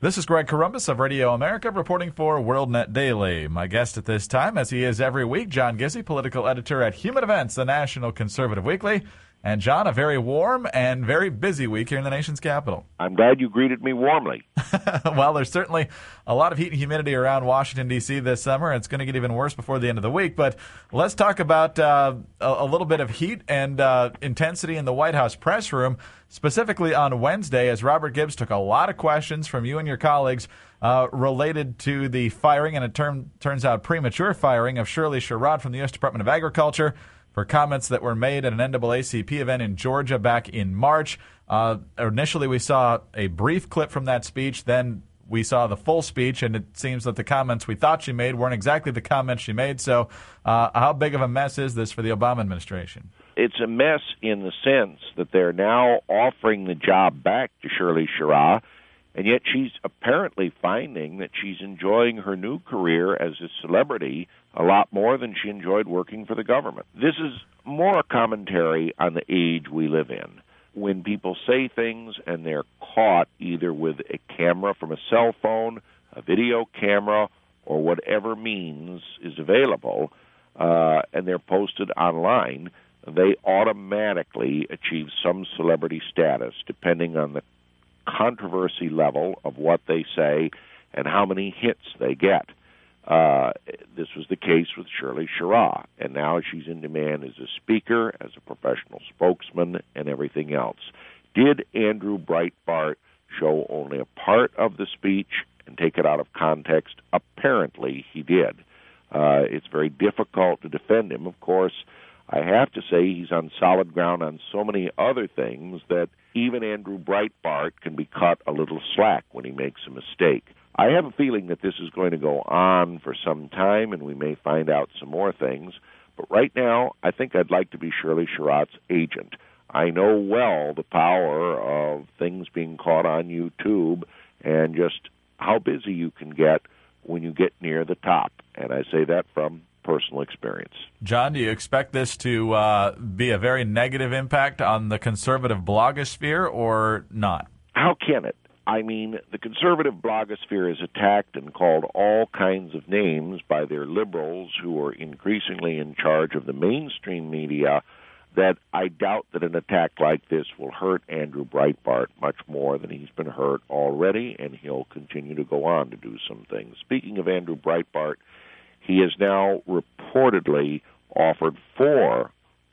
This is Greg Corombos of Radio America reporting for WorldNet Daily. My guest at this time, as he is every week, John Gizzi, political editor at Human Events, the National Conservative Weekly. And, John, a very warm and very busy week here in the nation's capital. I'm glad you greeted me warmly. Well, there's certainly a lot of heat and humidity around Washington, D.C. this summer. It's going to get even worse before the end of the week. But let's talk about a little bit of heat and intensity in the White House press room, specifically on Wednesday, as Robert Gibbs took a lot of questions from you and your colleagues related to the firing, and it turns out premature firing, of Shirley Sherrod from the U.S. Department of Agriculture for comments that were made at an NAACP event in Georgia back in March. Initially, we saw a brief clip from that speech. Then we saw the full speech, and it seems that the comments we thought she made weren't exactly the comments she made. So how big of a mess is this for the Obama administration? It's a mess in the sense that they're now offering the job back to Shirley Sherrod, and yet she's apparently finding that she's enjoying her new career as a celebrity a lot more than she enjoyed working for the government. This is more a commentary on the age we live in, when people say things and they're caught either with a camera from a cell phone, a video camera, or whatever means is available, and they're posted online, they automatically achieve some celebrity status depending on the controversy level of what they say and how many hits they get. This was the case with Shirley Sherrod, and now she's in demand as a speaker, as a professional spokesman, and everything else. Did Andrew Breitbart show only a part of the speech and take it out of context? Apparently he did. It's very difficult to defend him. Of course, I have to say he's on solid ground on so many other things that even Andrew Breitbart can be cut a little slack when he makes a mistake. I have a feeling that this is going to go on for some time, and we may find out some more things. But right now, I think I'd like to be Shirley Sherrod's agent. I know well the power of things being caught on YouTube and just how busy you can get when you get near the top. And I say that from personal experience. John, do you expect this to be a very negative impact on the conservative blogosphere or not? How can it? I mean, the conservative blogosphere is attacked and called all kinds of names by their liberals who are increasingly in charge of the mainstream media, that I doubt that an attack like this will hurt Andrew Breitbart much more than he's been hurt already, and he'll continue to go on to do some things. Speaking of Andrew Breitbart, he is now reportedly offered 4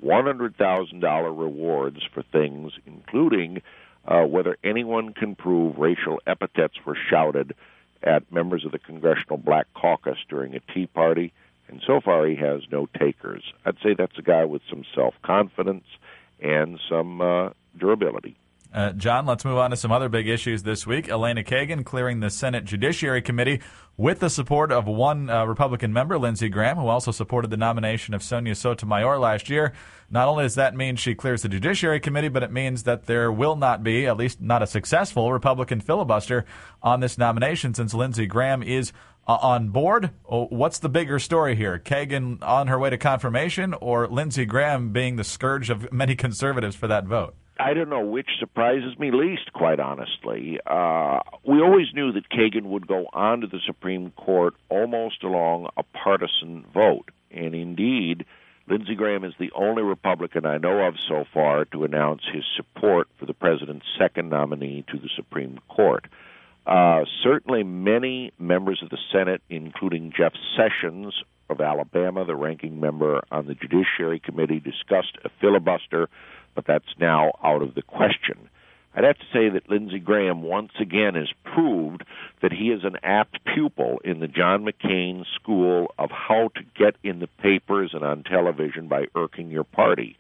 $100,000 rewards for things, including whether anyone can prove racial epithets were shouted at members of the Congressional Black Caucus during a Tea Party, and so far he has no takers. I'd say that's a guy with some self-confidence and some durability. John, let's move on to some other big issues this week. Elena Kagan clearing the Senate Judiciary Committee with the support of one Republican member, Lindsey Graham, who also supported the nomination of Sonia Sotomayor last year. Not only does that mean she clears the Judiciary Committee, but it means that there will not be, at least not a successful, Republican filibuster on this nomination since Lindsey Graham is on board. What's the bigger story here? Kagan on her way to confirmation, or Lindsey Graham being the scourge of many conservatives for that vote? I don't know which surprises me least, quite honestly. We always knew that Kagan would go on to the Supreme Court almost along a partisan vote. And indeed, Lindsey Graham is the only Republican I know of so far to announce his support for the president's second nominee to the Supreme Court. Certainly many members of the Senate, including Jeff Sessions of Alabama, the ranking member on the Judiciary Committee, discussed a filibuster, but that's now out of the question. I'd have to say that Lindsey Graham once again has proved that he is an apt pupil in the John McCain school of how to get in the papers and on television by irking your party.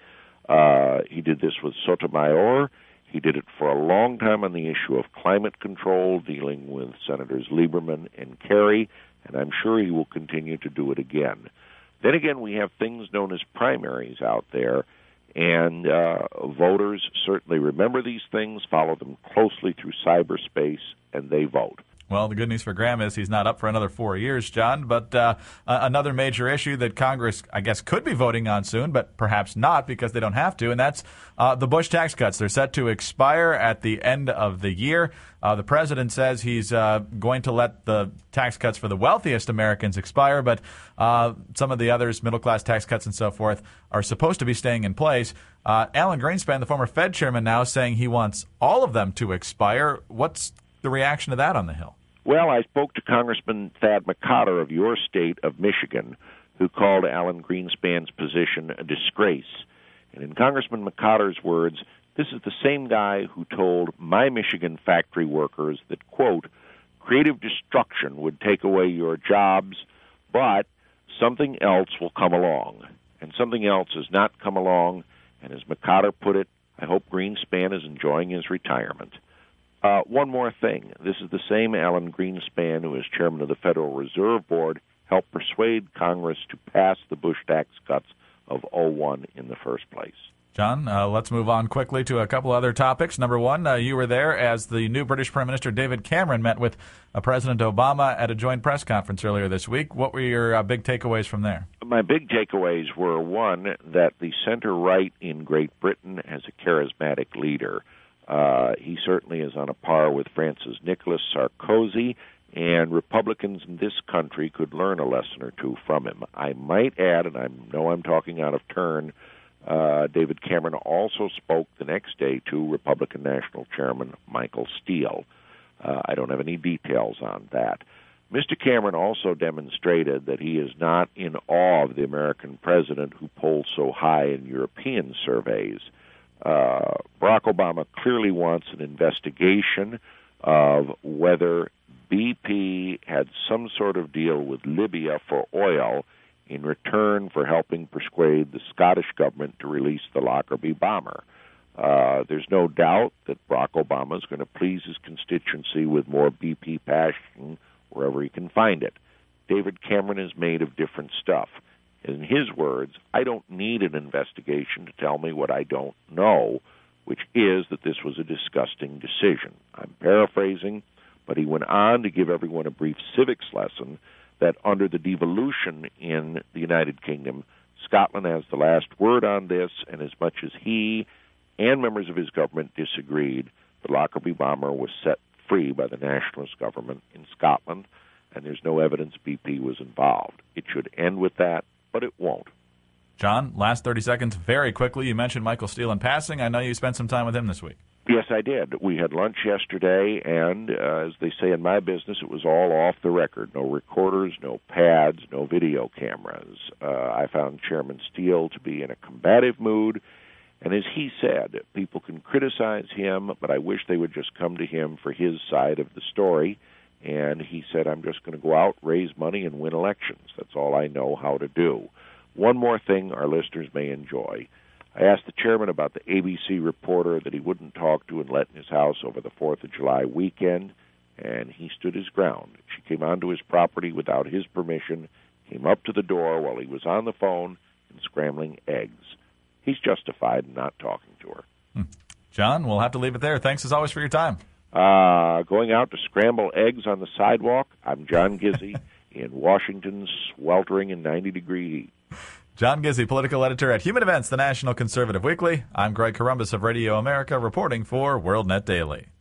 He did this with Sotomayor. He did it for a long time on the issue of climate control, dealing with Senators Lieberman and Kerry, and I'm sure he will continue to do it again. Then again, we have things known as primaries out there, and voters certainly remember these things, follow them closely through cyberspace, and they vote. Well, the good news for Graham is he's not up for another 4 years, John. But another major issue that Congress, I guess, could be voting on soon, but perhaps not because they don't have to, and that's the Bush tax cuts. They're set to expire at the end of the year. The president says he's going to let the tax cuts for the wealthiest Americans expire, but some of the others, middle-class tax cuts and so forth, are supposed to be staying in place. Alan Greenspan, the former Fed chairman, now saying he wants all of them to expire. What's the reaction to that on the Hill? Well, I spoke to Congressman Thad McCotter of your state of Michigan, who called Alan Greenspan's position a disgrace. And in Congressman McCotter's words, this is the same guy who told my Michigan factory workers that, quote, creative destruction would take away your jobs, but something else will come along. And something else has not come along, and as McCotter put it, I hope Greenspan is enjoying his retirement. One more thing. This is the same Alan Greenspan who, as chairman of the Federal Reserve Board, helped persuade Congress to pass the Bush tax cuts of 2001 in the first place. John, let's move on quickly to a couple other topics. Number one, you were there as the new British Prime Minister David Cameron met with President Obama at a joint press conference earlier this week. What were your big takeaways from there? My big takeaways were, one, that the center-right in Great Britain has a charismatic leader. He certainly is on a par with Francis Nicolas Sarkozy, and Republicans in this country could learn a lesson or two from him. I might add, and I know I'm talking out of turn, David Cameron also spoke the next day to Republican National Chairman Michael Steele. I don't have any details on that. Mr. Cameron also demonstrated that he is not in awe of the American president who polls so high in European surveys. Barack Obama clearly wants an investigation of whether BP had some sort of deal with Libya for oil in return for helping persuade the Scottish government to release the Lockerbie bomber. There's no doubt that Barack Obama is going to please his constituency with more BP passion wherever he can find it. David Cameron is made of different stuff. In his words, I don't need an investigation to tell me what I don't know, which is that this was a disgusting decision. I'm paraphrasing, but he went on to give everyone a brief civics lesson that under the devolution in the United Kingdom, Scotland has the last word on this, and as much as he and members of his government disagreed, the Lockerbie bomber was set free by the nationalist government in Scotland, and there's no evidence BP was involved. It should end with that, but it won't. John, last 30 seconds, very quickly. You mentioned Michael Steele in passing. I know you spent some time with him this week. Yes, I did. We had lunch yesterday, and as they say in my business, it was all off the record. No recorders, no pads, no video cameras. I found Chairman Steele to be in a combative mood, and as he said, people can criticize him, but I wish they would just come to him for his side of the story. And he said, I'm just going to go out, raise money, and win elections. That's all I know how to do. One more thing our listeners may enjoy. I asked the chairman about the ABC reporter that he wouldn't talk to and let in his house over the 4th of July weekend, and he stood his ground. She came onto his property without his permission, came up to the door while he was on the phone and scrambling eggs. He's justified in not talking to her. John, we'll have to leave it there. Thanks as always for your time. Going out to scramble eggs on the sidewalk, I'm John Gizzi in Washington's sweltering and 90-degree heat. John Gizzi, political editor at Human Events, the National Conservative Weekly. I'm Greg Corombos of Radio America, reporting for WorldNet Daily.